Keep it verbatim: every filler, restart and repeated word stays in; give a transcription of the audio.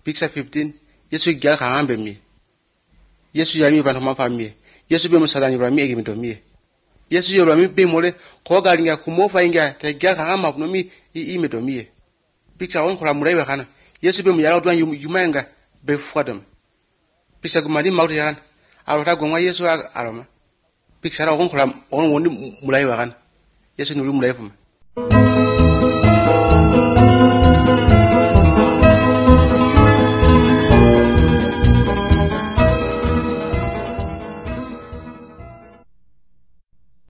Picture fifteen. Yesu gyal kangambe mi. Yesu yami bantu mafami. Yesu be musala ni rami egi mitomie. Yesu yo rami be mole ko galinga kumofa inga te gyal kangama no mi i mitomie. Picture on kola mulai wakana. Yesu be muyala odwan yumenga be fwadam. Picture gumadi mawti yan. Alota gongwa Yesu aloma. Picture on kola on wondi mulai wakana. Yesu nulu mulai fuma.